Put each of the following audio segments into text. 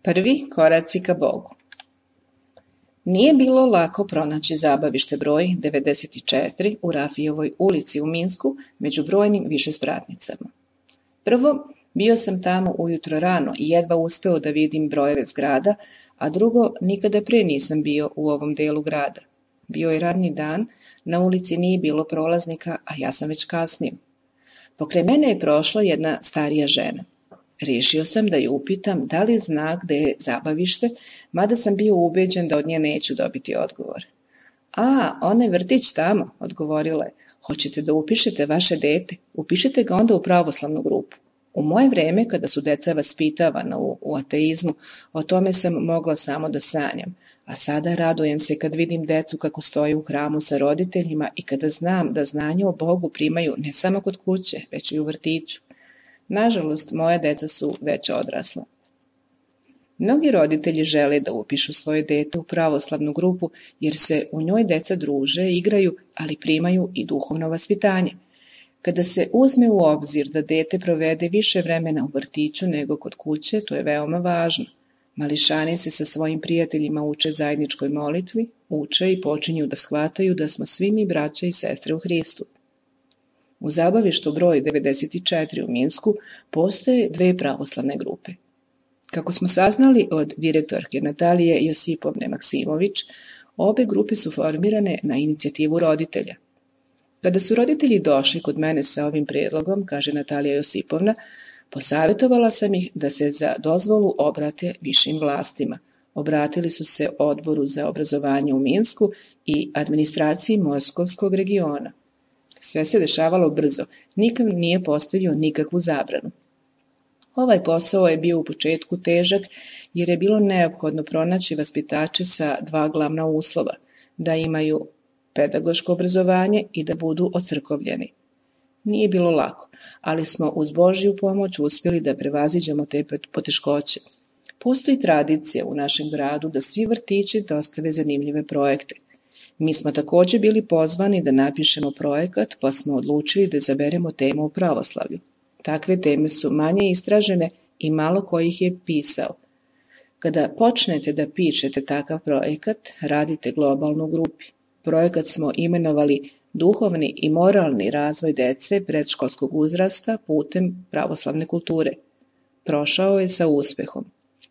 Prvi koraci ka Bogu. Nije bilo lako pronaći zabavište broj 94 u Rafijevoj ulici u Minsku među brojnim višespratnicama. Prvo, bio sam tamo ujutro rano i jedva uspeo da vidim brojeve zgrada, a drugo, nikada pre nisam bio u ovom delu grada. Bio je radni dan, na ulici nije bilo prolaznika, a ja sam već kasnio. Pokraj mene je prošla jedna starija žena. Rešio sam da je upitam da li zna gde je zabavište, mada sam bio ubeđen da od nje neću dobiti odgovor. A, onaj vrtić tamo, odgovorila je. Hoćete da upišete vaše dete? Upišite ga onda u pravoslavnu grupu. U moje vreme, kada su deca vaspitavana u ateizmu, o tome sam mogla samo da sanjam, a sada radujem se kad vidim decu kako stoje u hramu sa roditeljima i kada znam da znanje o Bogu primaju ne samo kod kuće, već i u vrtiću. Nažalost, moja deca su već odrasla. Mnogi roditelji žele da upišu svoje dete u pravoslavnu grupu jer se u njoj deca druže, igraju, ali primaju i duhovno vaspitanje. Kada se uzme u obzir da dete provede više vremena u vrtiću nego kod kuće, to je veoma važno. Mališani se sa svojim prijateljima uče zajedničkoj molitvi, uče i počinju da shvataju da smo svi mi braća i sestre u Hristu. U zabavištu broj 94 u Minsku postoje dve pravoslavne grupe. Kako smo saznali od direktorke Natalije Josipovne Maksimović, obe grupe su formirane na inicijativu roditelja. Kada su roditelji došli kod mene sa ovim predlogom, kaže Natalija Josipovna, posavjetovala sam ih da se za dozvolu obrate višim vlastima. Obratili su se Odboru za obrazovanje u Minsku i administraciji Moskovskog regiona. Sve se dešavalo brzo, nikam nije postavio nikakvu zabranu. Ovaj posao je bio u početku težak jer je bilo neophodno pronaći vaspitače sa dva glavna uslova, da imaju pedagoško obrazovanje i da budu ocrkovljeni. Nije bilo lako, ali smo uz Božju pomoć uspjeli da prevaziđemo te poteškoće. Postoji tradicija u našem gradu da svi vrtići dostave zanimljive projekte. Mi smo također bili pozvani da napišemo projekat, pa smo odlučili da izaberemo temu o pravoslavlju. Takve teme su manje istražene i malo ko ih je pisao. Kada počnete da pišete takav projekat, radite globalno u grupi. Projekat smo imenovali Duhovni i moralni razvoj dece predškolskog uzrasta putem pravoslavne kulture. Prošao je sa uspehom.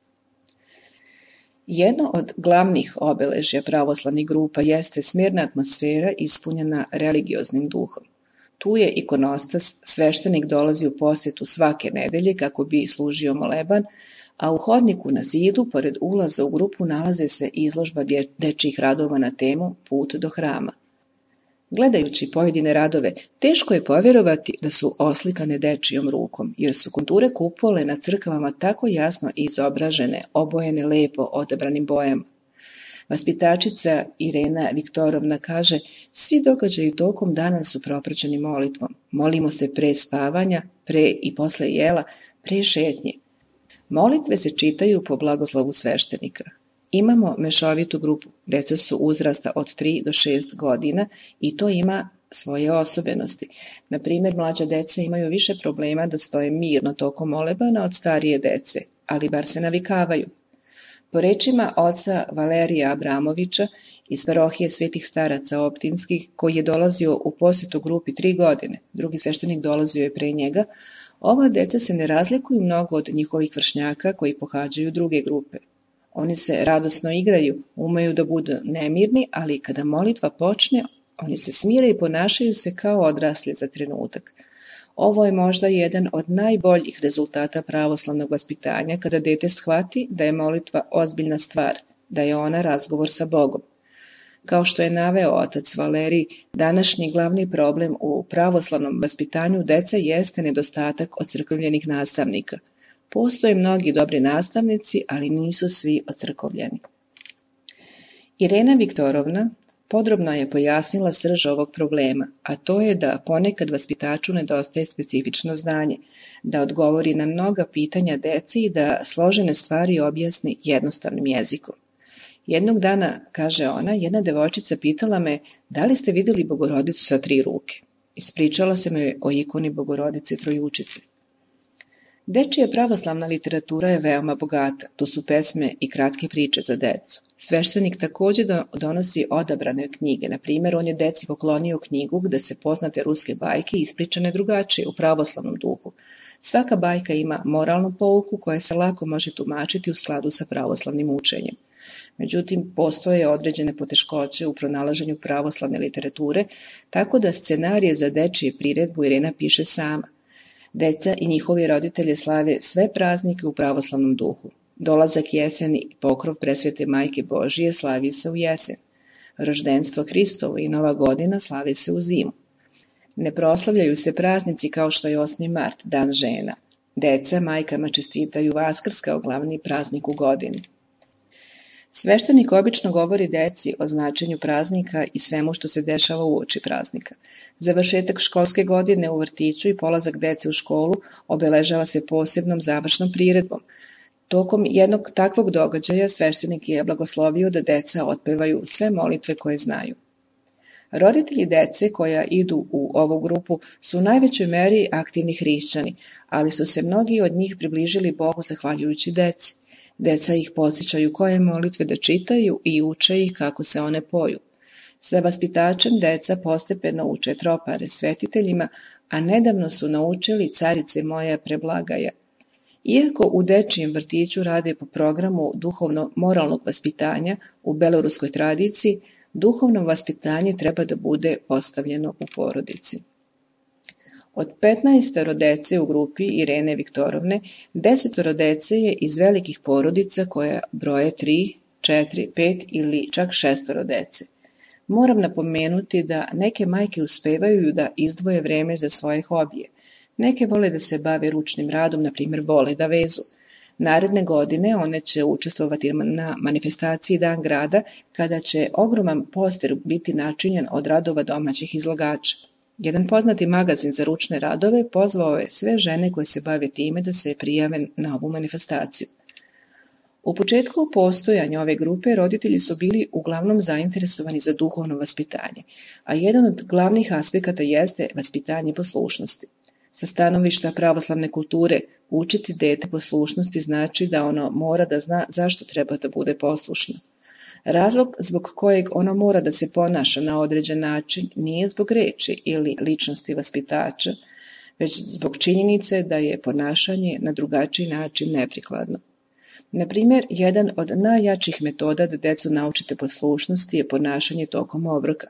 Jedno od glavnih obeležja pravoslavnih grupa jeste smirna atmosfera ispunjena religioznim duhom. Tu je ikonostas, sveštenik dolazi u posjetu svake nedelje kako bi služio moleban, a u hodniku na zidu, pored ulaza u grupu, nalaze se izložba dečjih radova na temu Put do hrama. Gledajući pojedine radove, teško je povjerovati da su oslikane dečijom rukom, jer su konture kupole na crkvama tako jasno izobražene, obojene lepo odabranim bojama. Vaspitačica Irena Viktorovna kaže, svi događaji tokom dana su propraćeni molitvom. Molimo se pre spavanja, pre i posle jela, pre šetnje. Molitve se čitaju po blagoslovu sveštenika. Imamo mešovitu grupu, deca su uzrasta od 3 do 6 godina i to ima svoje osobenosti. Na primjer, mlađa deca imaju više problema da stoje mirno tokom molebana od starije dece, ali bar se navikavaju. Po rečima oca Valerija Abramovića iz parohije Svetih staraca Optinskih, koji je dolazio u posjetu grupi 3 godine, drugi sveštenik dolazio je pre njega, ova deca se ne razlikuju mnogo od njihovih vršnjaka koji pohađaju druge grupe. Oni se radosno igraju, umeju da budu nemirni, ali kada molitva počne, oni se smire i ponašaju se kao odrasli za trenutak. Ovo je možda jedan od najboljih rezultata pravoslavnog vaspitanja kada dete shvati da je molitva ozbiljna stvar, da je ona razgovor sa Bogom. Kao što je naveo otac Valerij, današnji glavni problem u pravoslavnom vaspitanju deca jeste nedostatak ocrkovljenih nastavnika. Postoje mnogi dobri nastavnici, ali nisu svi ocrkovljeni. Irena Viktorovna podrobno je pojasnila srž ovog problema, a to je da ponekad vaspitaču nedostaje specifično znanje, da odgovori na mnoga pitanja deci i da složene stvari objasni jednostavnim jezikom. Jednog dana, kaže ona, jedna devojčica pitala me da li ste vidjeli Bogorodicu sa 3 ruke. Ispričala sam joj o ikoni Bogorodice Trojučice. Dečija pravoslavna literatura je veoma bogata, tu su pesme i kratke priče za decu. Sveštenik takođe donosi odabrane knjige, na primjer on je deci poklonio knjigu gde se poznate ruske bajke ispričane drugačije u pravoslavnom duhu. Svaka bajka ima moralnu pouku koja se lako može tumačiti u skladu sa pravoslavnim učenjem. Međutim, postoje određene poteškoće u pronalaženju pravoslavne literature, tako da scenarije za dečije priredbu Irena piše sama. Deca i njihovi roditelje slave sve praznike u pravoslavnom duhu. Dolazak jeseni i pokrov presvete Majke Božije slavi se u jesen. Roždenstvo Hristovo i Nova godina slave se u zimu. Ne proslavljaju se praznici kao što je 8. mart, dan žena. Deca majkama čestitaju Vaskrs kao glavni praznik u godini. Sveštenik obično govori deci o značenju praznika i svemu što se dešava uoči praznika. Završetak školske godine u vrtiću i polazak dece u školu obeležava se posebnom završnom priredbom. Tokom jednog takvog događaja sveštenik je blagoslovio da deca otpevaju sve molitve koje znaju. Roditelji dece koja idu u ovu grupu su u najvećoj meri aktivni hrišćani, ali su se mnogi od njih približili Bogu zahvaljujući deci. Deca ih podsjećaju koje molitve da čitaju i uče ih kako se one poju. Sa vaspitačem deca postepeno uče tropare svetiteljima, a nedavno su naučili Carice moja preblagaja. Iako u dečijem vrtiću rade po programu duhovno-moralnog vaspitanja u beloruskoj tradiciji, duhovno vaspitanje treba da bude postavljeno u porodici. Od 15 dece u grupi Irene Viktorovne, 10 dece je iz velikih porodica koja broje 3, 4, 5 ili čak 6 dece. Moram napomenuti da neke majke uspevaju da izdvoje vreme za svoje hobije. Neke vole da se bave ručnim radom, na primjer vole da vezu. Naredne godine one će učestvovati na manifestaciji Dan grada, kada će ogroman poster biti načinjen od radova domaćih izlagača. Jedan poznati magazin za ručne radove pozvao je sve žene koje se bave time da se prijave na ovu manifestaciju. U početku postojanja ove grupe roditelji su bili uglavnom zainteresovani za duhovno vaspitanje, a jedan od glavnih aspekata jeste vaspitanje poslušnosti. Sa stanovišta pravoslavne kulture, učiti dete poslušnosti znači da ono mora da zna zašto treba da bude poslušno. Razlog zbog kojeg ono mora da se ponaša na određen način nije zbog reči ili ličnosti vaspitača, već zbog činjenice da je ponašanje na drugačiji način neprikladno. Na primjer, jedan od najjačih metoda da decu naučite poslušnosti je ponašanje tokom obroka.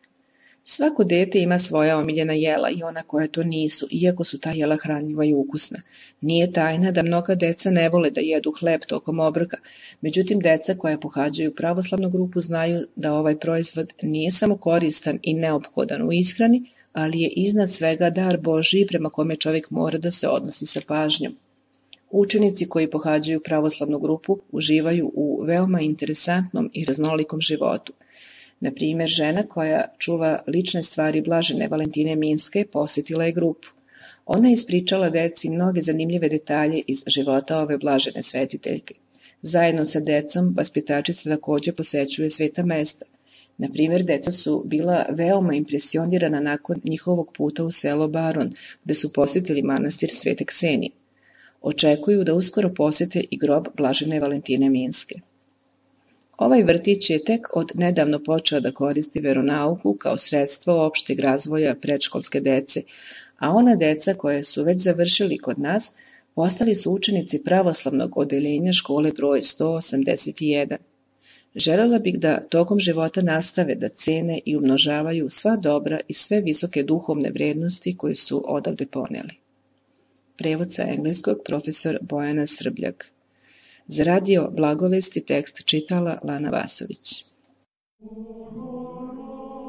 Svako dete ima svoja omiljena jela i ona koja to nisu, iako su ta jela hranljiva i ukusna. Nije tajna da mnoga deca ne vole da jedu hleb tokom obroka, međutim deca koja pohađaju pravoslavnu grupu znaju da ovaj proizvod nije samo koristan i neophodan u ishrani, ali je iznad svega dar Božiji prema kome čovjek mora da se odnosi sa pažnjom. Učenici koji pohađaju pravoslavnu grupu uživaju u veoma interesantnom i raznolikom životu. Na primjer, žena koja čuva lične stvari blažene Valentine Minske posjetila je grupu. Ona je ispričala deci mnoge zanimljive detalje iz života ove blažene svetiteljke. Zajedno sa decom, vaspitačica takođe posećuje sveta mesta. Na primjer, deca su bila veoma impresionirana nakon njihovog puta u selo Baron, gde su posjetili manastir Svete Ksenije. Očekuju da uskoro posete i grob blažene Valentine Minske. Ovaj vrtić je tek od nedavno počeo da koristi veronauku kao sredstvo opšteg razvoja predškolske dece, a ona deca koja su već završili kod nas postali su učenici pravoslavnog odeljenja škole broj 181. Želela bih da tokom života nastave da cene i umnožavaju sva dobra i sve visoke duhovne vrednosti koje su odavde poneli. Prevod sa engleskog profesor Bojana Srbljak. Za radio Blagovesti tekst čitala Lana Vasović.